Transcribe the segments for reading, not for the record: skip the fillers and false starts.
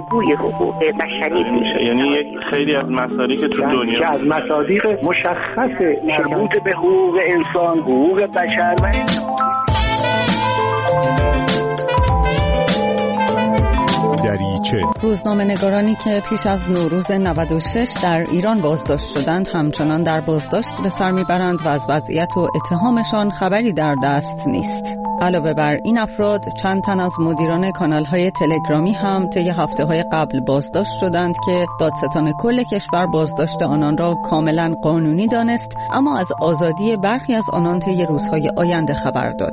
بازگوی حقوق بشری بود. یعنی خیلی از مصادیق تو دنیا از مصادیق مشخص مربوط به حقوق انسان، حقوق بشر و روزنامه‌نگارانی که پیش از نوروز 96 در ایران بازداشت شدند همچنان در بازداشت به سر میبرند و از وضعیت و اتهامشان خبری در دست نیست. علاوه بر این افراد چند تن از مدیران کانال‌های تلگرامی هم طی هفته‌های قبل بازداشت شدند که دادستان کل کشور بازداشت آنان را کاملا قانونی دانست، اما از آزادی برخی از آنان طی روزهای آینده خبر داد.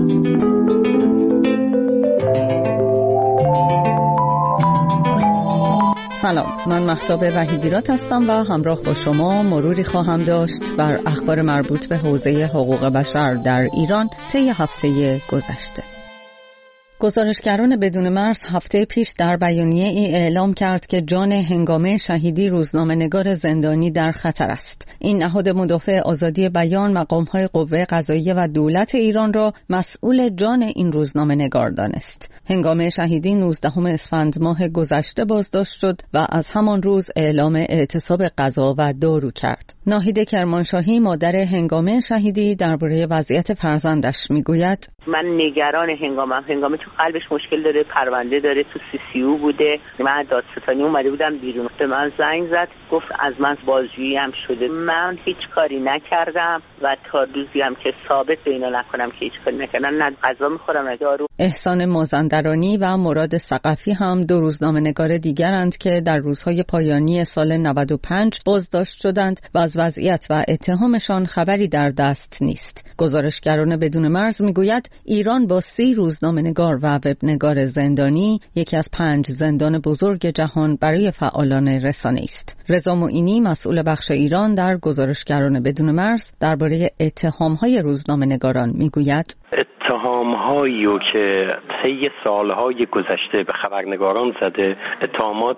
سلام، من مهتاب وحیدیرات هستم و همراه با شما مروری خواهم داشت بر اخبار مربوط به حوزه حقوق بشر در ایران طی هفته گذشته. گزارشگران بدون مرز هفته پیش در بیانیه ای اعلام کرد که جان هنگامه شهیدی روزنامه‌نگار زندانی در خطر است. این نهاد مدافع آزادی بیان مقام‌های قوه قضاییه و دولت ایران را مسئول جان این روزنامه‌نگار دانست. هنگامه شهیدی 19 اسفند ماه گذشته بازداشت شد و از همان روز اعلام اعتصاب غذا و دارو کرد. ناهید کرمانشاهی مادر هنگامه شهیدی درباره وضعیت فرزندش میگوید: من نگران هنگامه تو قلبش مشکل داره، پرونده داره، تو CCU بوده. من دادستانی اومده بودم بیرون، به من زنگ زد گفت از من بازجویی هم شده. من هیچ کاری نکردم و تا روزی هم که ثابت به اینا نکنم که هیچ کاری نکردم، نه غذا میخورم نه دارو. احسان مازندرانی و مراد ثقفی هم دو روزنامه‌نگار دیگرند که در روزهای پایانی سال 95 بازداشت شدند و از وضعیت و اتهامشان خبری در دست نیست. گزارشگران بدون مرز میگوید ایران با 30 روزنامه‌نگار و وبنگار زندانی یکی از 5 زندان بزرگ جهان برای فعالان رسانه است. رضا معینی مسئول بخش ایران در گزارشگران بدون مرز درباره اتهام‌های روزنامه‌نگاران میگوید: اتهام‌هایی که طی سال‌های گذشته به خبرنگاران زده، اتهامات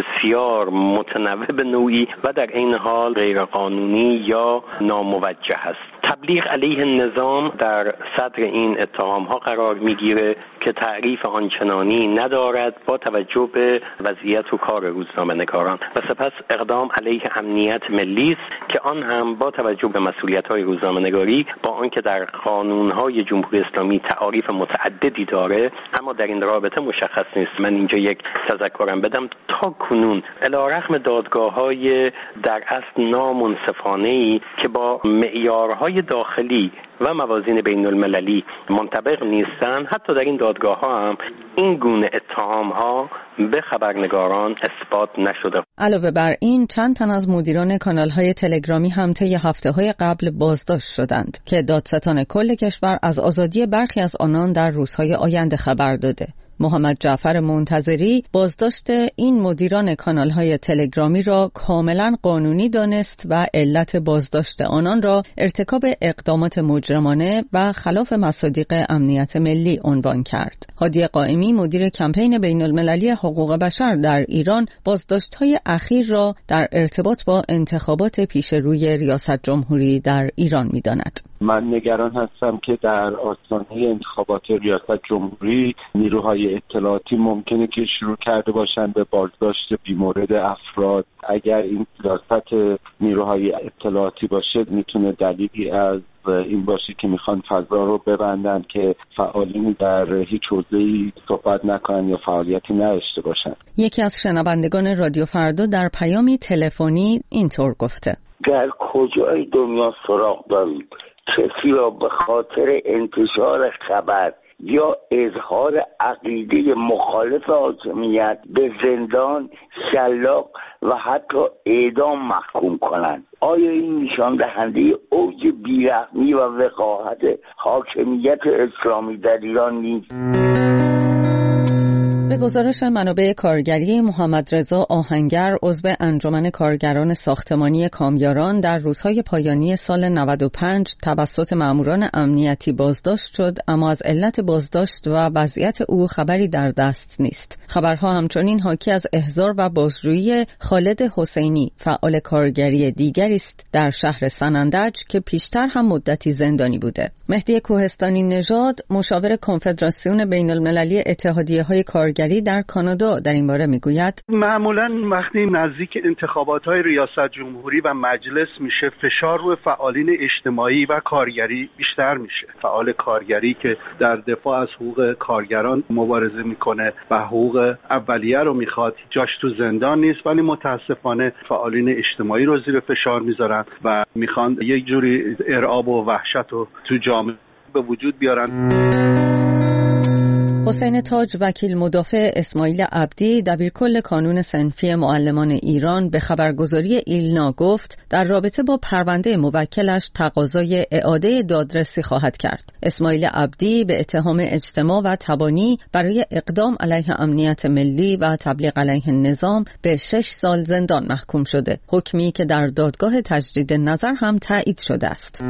بسیار متنوع به نوعی و در عین حال غیرقانونی یا ناموجه است. تبلیغ علیه نظام در صدر این اتهام‌ها قرار می‌گیره که تعریف آنچنانی ندارد با توجه به وضعیت و کار روزنامه‌نگاران و سپس اقدام علیه امنیت ملی است که آن هم با توجه به مسئولیت‌های روزنامه‌نگاری با آنکه در قانون‌های جمهوری اسلامی تعاریف متعددی داره اما در این رابطه مشخص نیست. من اینجا یک تذکرم بدم: تا کنون علیرغم دادگاه‌های در اصل نامنصفانه‌ای که با معیارهای داخلی و موازین بین المللی منطبق نیستند، حتی در این دادگاه‌ها هم این گونه اتهام‌ها به خبرنگاران اثبات نشده. علاوه بر این چند تن از مدیران کانال‌های تلگرامی هم طی هفته‌های قبل بازداشت شدند که دادستان کل کشور از آزادی برخی از آنان در روزهای آینده خبر داده. محمد جعفر منتظری بازداشت این مدیران کانال‌های تلگرامی را کاملا قانونی دانست و علت بازداشت آنان را ارتکاب اقدامات مجرمانه و خلاف مصادیق امنیت ملی عنوان کرد. هادی قائمی مدیر کمپین بین‌المللی حقوق بشر در ایران بازداشت‌های اخیر را در ارتباط با انتخابات پیش روی ریاست جمهوری در ایران می‌داند. من نگران هستم که در آستانه انتخابات ریاست جمهوری نیروهای اطلاعاتی ممکنه که شروع کرده باشند به بازداشت بیمورد افراد. اگر این سیاست نیروهای اطلاعاتی باشه میتونه دلیلی از این باشه که میخوان فضا رو ببندن که فعالین در هیچ حوزه‌ای صحبت نکنن یا فعالیتی نداشته باشن. یکی از شنوندگان رادیو فردا در پیامی تلفنی اینطور گفته: در کجای دنیا سراغ دارید کسی را به خاطر انتشار خبر یا اظهار عقیده مخالف حاکمیت به زندان، شلاق و حتی اعدام محکوم کنند؟ آیا این نشان دهنده اوج بیرحمی و وقاحت حاکمیت اسلامی در ایران نیست؟ به گزارش منابع کارگری محمد رضا آهنگر عضو انجمن کارگران ساختمانی کامیاران در روزهای پایانی سال 95 توسط ماموران امنیتی بازداشت شد، اما از علت بازداشت و وضعیت او خبری در دست نیست. خبرها همچنین حاکی از احضار و بازجویی خالد حسینی فعال کارگری دیگری است در شهر سنندج که پیشتر هم مدتی زندانی بوده. مهدی کوهستانی نژاد مشاور کنفدراسیون بین‌المللی اتحادیه‌های کارگری کارگری در کانادا در این باره میگوید معمولاً وقتی نزدیک انتخابات‌های ریاست جمهوری و مجلس میشه، فشار روی فعالین اجتماعی و کارگری بیشتر میشه. فعال کارگری که در دفاع از حقوق کارگران مبارزه میکنه و حقوق اولیه رو میخواد، جاش تو زندان نیست، ولی متاسفانه فعالین اجتماعی رو زیر فشار میذارن و میخوان یک جوری ارعاب و وحشت رو تو جامعه به وجود بیارن. حسین تاج، وکیل مدافع اسماعیل عبدی، دبیرکل کانون صنفی معلمان ایران، به خبرگزاری ایلنا گفت در رابطه با پرونده موکلش تقاضای اعاده دادرسی خواهد کرد. اسماعیل عبدی به اتهام اجتماع و تبانی برای اقدام علیه امنیت ملی و تبلیغ علیه نظام به 6 سال زندان محکوم شده، حکمی که در دادگاه تجدید نظر هم تایید شده است.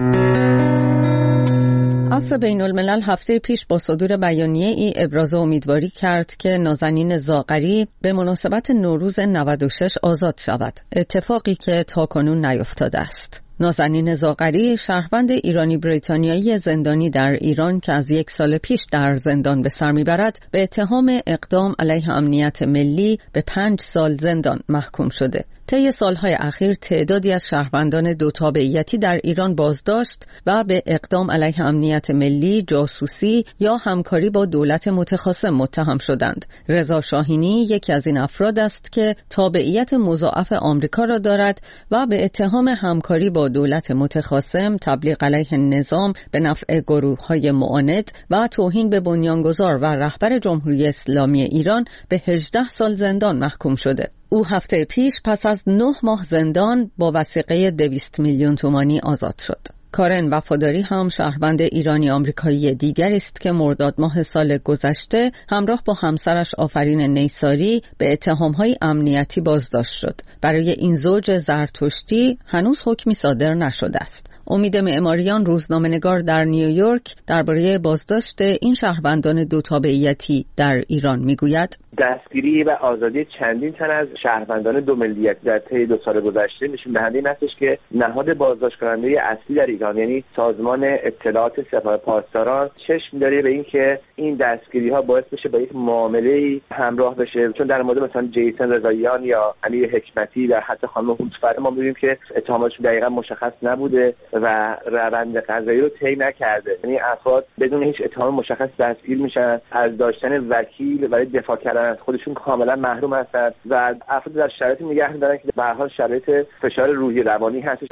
عفو بین الملل هفته پیش با صدور بیانیه ای ابراز امیدواری کرد که نازنین زاغری به مناسبت نوروز 96 آزاد شود، اتفاقی که تاکنون نیفتاده است. نازنین زاغری، شهروند ایرانی بریتانیایی زندانی در ایران که از 1 سال پیش در زندان به سر میبرد، به اتهام اقدام علیه امنیت ملی به 5 سال زندان محکوم شده. طی سالهای اخیر تعدادی از شهروندان دو تابعیتی در ایران بازداشت و به اقدام علیه امنیت ملی، جاسوسی یا همکاری با دولت متخاصم متهم شدند. رضا شاهینی یکی از این افراد است که تابعیت مضاعف آمریکا را دارد و به اتهام همکاری با دولت متخاصم، تبلیغ علیه نظام به نفع گروه‌های معاند و توهین به بنیانگذار و رهبر جمهوری اسلامی ایران به 18 سال زندان محکوم شده. او هفته پیش پس از 9 ماه زندان با وثیقه 200 میلیون تومانی آزاد شد. کارن وفاداری هم شهروند ایرانی آمریکایی دیگری است که مرداد ماه سال گذشته همراه با همسرش آفرین نیساری به اتهام‌های امنیتی بازداشت شد. برای این زوج زرتشتی هنوز حکمی صادر نشده است. امید معماریان، روزنامه‌نگار در نیویورک، درباره بازداشت این شهروندان دو تابعیتی در ایران میگوید: دستگیری و آزادی چندین تن از شهروندان دو ملیت در طی 2 سال گذشته نشون دهنده این است که نهاد بازداشت کننده اصلی در ایران، یعنی سازمان اطلاعات سپاه پاسداران، چشم داره به این که این دستگیری ها باعث بشه با یک معامله همراه بشه. چون در مورد مثلا جیسن رضاییان یا علی حکمتی و حتی خانم هوتفر ما می‌بینیم که اتهاماتشون دقیقاً مشخص نبوده و روند قضایی رو طی نکرده، یعنی افراد بدون هیچ اتهام مشخص دستگیر میشن، از داشتن وکیل برای دفاع کردن از خودشون کاملا محروم هستند و افراد در شرایطی نگه می‌دارن که به هر حال شرایط فشار روحی روانی هست.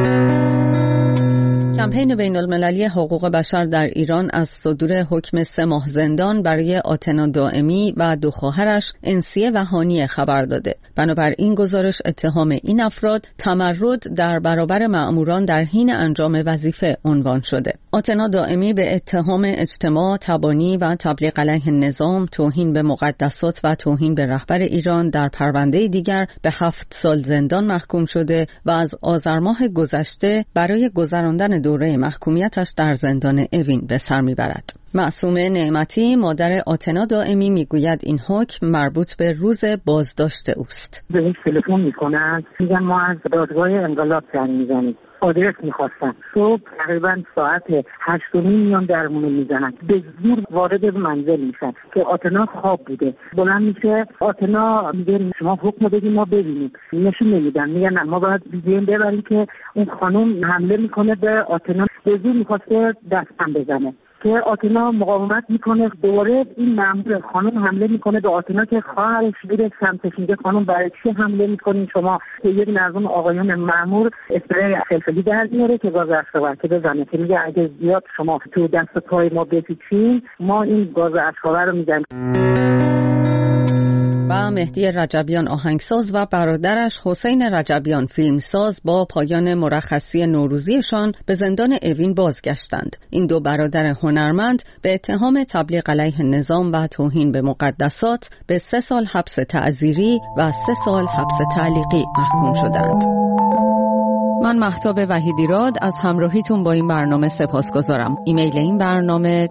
کمپین بین‌المللی حقوق بشر در ایران از صدور حکم 3 ماه زندان برای آتنا دائمی و 2 خواهرش انسیه و هانیه خبر داده. بنابراین گزارش اتهام این افراد تمرد در برابر مأموران در حین انجام وظیفه عنوان شده. آتنا دائمی به اتهام اجتماع، تبانی و تبلیغ علیه نظام، توهین به مقدسات و توهین به رهبر ایران در پرونده دیگر به 7 سال زندان محکوم شده و از آذر ماه گذشته برای گذراندن دوره محکومیتش در زندان اوین به سر میبرد. معصومه نعمتی، مادر آتنا دائمی، میگوید این حکم مربوط به روز بازداشت اوست. به تلفن میکنن، میگن ما از دادگاه انقلاب زنگ میزنیم، آدرس میخواستن. صبح تقریبا ساعت 8:30 میان درمون میزنن، به زور وارد منزل میشن که آتنا خواب بوده. بلند میشه آتنا میگه شما حکم بدید ما ببینیم، نشون نمیدن، میگن نه ما باید ویدیو ببریم که اون خانم حمله میکنه به آتنا، به زور میخواسته دستم بزنه که آتنا مقاومت میکنه. دوباره این مأمور خانم حمله میکنه به آتنا که خواهرش میره سمتش، میگه خانم برای چی حمله میکنین شما؟ که یک نظم آقایان مأمور اسپری فلفلی در میاره که گاز اشک‌آور که بزنه، که میگه اگه زیاد شما تو دست پای ما بپیچین ما این گاز اشک‌آور رو میزنیم. و مهدی رجبیان آهنگساز و برادرش حسین رجبیان فیلمساز با پایان مرخصی نوروزیشان به زندان اوین بازگشتند. این 2 برادر هنرمند به اتهام تبلیغ علیه نظام و توهین به مقدسات به 3 سال حبس تعزیری و 3 سال حبس تعلیقی محکوم شدند. من مهتاب وحیدیراد از همراهیتون با این برنامه سپاسگزارم. ایمیل این برنامه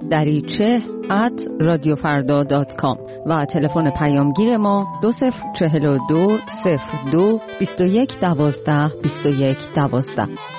dariche@radiofarda.com و تلفن پیامگیر ما 2042 02 21 12 21 12.